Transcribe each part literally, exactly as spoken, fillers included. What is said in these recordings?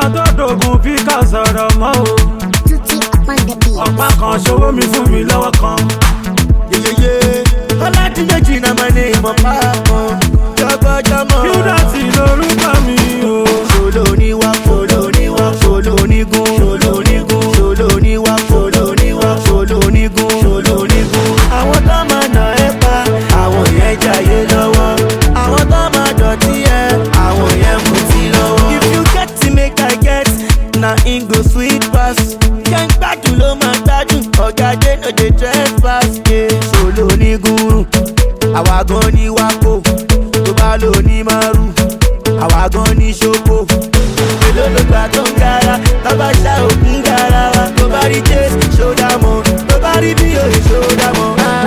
tó dògùn bí ká sọ̀rọ̀ mọ́ o. Tutti upon the beat. Ọ̀pá kan ṣòwò mi fún mi lọ́wọ́ kan. Yeyeye, Ọládìméjì náà máa ní ìmọ̀ pápọ̀. Jọgbọ́jọmọ. Qdotty lorúkọ mi o. Ṣòlò ní wá, ṣòlò ní wá, ṣòlò ní gún, ṣòlò ní gún, ṣòlò ní wá, ṣòlò ní wá, ṣòlò ní gún, ṣòlò ní gún. Àwọn tó máa nà ẹ́ pa, àwọn yẹn jayé lọ́wọ́. Àwọn tó máa dọ̀tí ẹ, àwọn yẹn mutí lọ́wọ́. If you get to make I get, na im go sweet pass. Yẹn gbádùn ló máa gbádùn, ọ̀gá dé no dey trespass. Ṣòlò ní gún, àwa gan ní wákò, tó bá lò ní márùn, àwa gan ní ṣòkò. Èló ló gbà tó ń gara, bàbá ṣá òkun gara wa. Tó bá rí jésù ṣódà mọ́, tó bá rí bí òye ṣódà mọ́.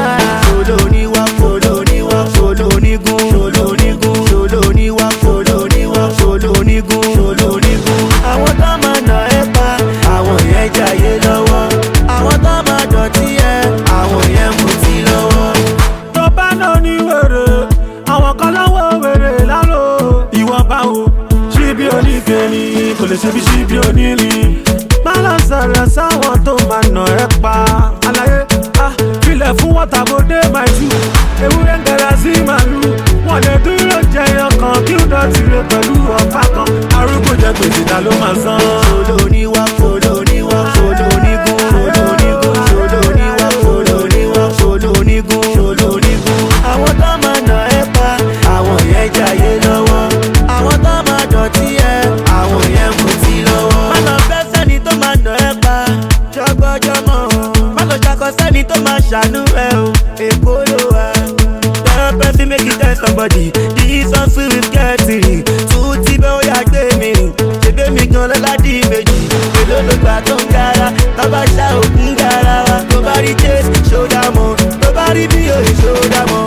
Ṣòlò ní wá, ṣòlò ní wá, ṣòlò ní gún, ṣòlò ní gún, ṣòlò ní wá, ṣòlò ní wá, ṣòlò ní gún, ṣòlò ní gún. Àwọn tó máa nà ẹ́ pa, àwọn yẹn jayé lọ́wọ́. Àwọn tó máa dọ̀tí ẹ, àwọn yẹn mutí lọ́wọ́. Tó bá lọ ní wèrè, àwọn kan lọ́wọ́ wèrè lálọ́. Ìwọ báwo, ṣíbí oníke ni, kò lè ṣe bí ṣíbí onírin. Má lọ sọ̀rọ̀ sáwọn tó máa nà ẹ́ pa. Àlàyé, ah, filẹ̀ fún wọ́tà mo dé my two. Ewúrẹ́ ń gẹ̀rẹ́ sí màlúù. Wọ́n lè dúró jẹyọ kan kí Qdotty rè pẹ̀lú ọ̀pá kan. Arúgbó jẹ gbèsè ta ló máa san. Ṣòlò ní wá, ṣòlò ní wá, ṣòlò ní gún, ṣòlò ní gún, ṣòlò ní wá, ṣòlò ní wá, ṣòlò ní gún, ṣòlò ní gún. Àwọn tó máa nà ẹ́ pa, àwọn yẹn jayé lọ́wọ́. Àwọn tó máa dọ̀tí ẹ, àwọn yẹn mutí lọ́wọ́. Má lọ fẹ́ sẹ́ni tó máa nà ẹ́ pa, jọgbọ́jọmọ. Má lọ ṣakọ sẹ́ni tó máa ṣàánú ẹ o, Èkó ló wà. Tell person make you tell somebody, this one sweet with getting. Tutti bẹ́ ó yà gbé mi rìn, ṣebí mi gan l'Ọládìméjì. Èló ló gbà tó ń gara, bàbá ṣá òkun gara wa. Tó bá rí jésù ṣódà mọ́, tó bá rí bí òye ṣódà mọ́.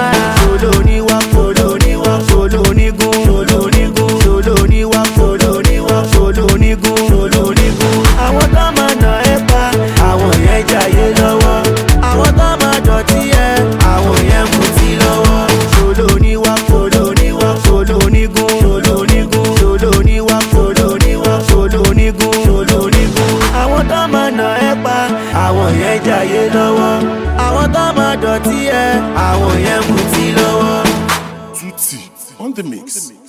Ṣòlò ní wá, ṣòlò ní wá, ṣòlò ní gún, ṣòlò ní gún, ṣòlò ní wá, ṣòlò ní wá, ṣòlò ní gún, ṣòlò ní gún. Àwọn tó máa nà ẹ́ pa, àwọn yẹn jayé lọ́wọ́. Àwọn tó máa dọ̀tí ẹ, àwọn yẹn mutí lọ́wọ́. Ṣòlò ní wá, ṣòlò ní wá, ṣòlò ní gún, ṣòlò ní gún, ṣòlò ní wá, ṣòlò ní wá, ṣòlò ní gún, ṣòlò ní gún. Àwọn tó máa nà ẹ́ pa, àwọn yẹn jayé lọ́wọ́. Àwọn tó máa dọ̀tí ẹ, àwọn yẹn mutí lọ́wọ́. Tutti on the mix.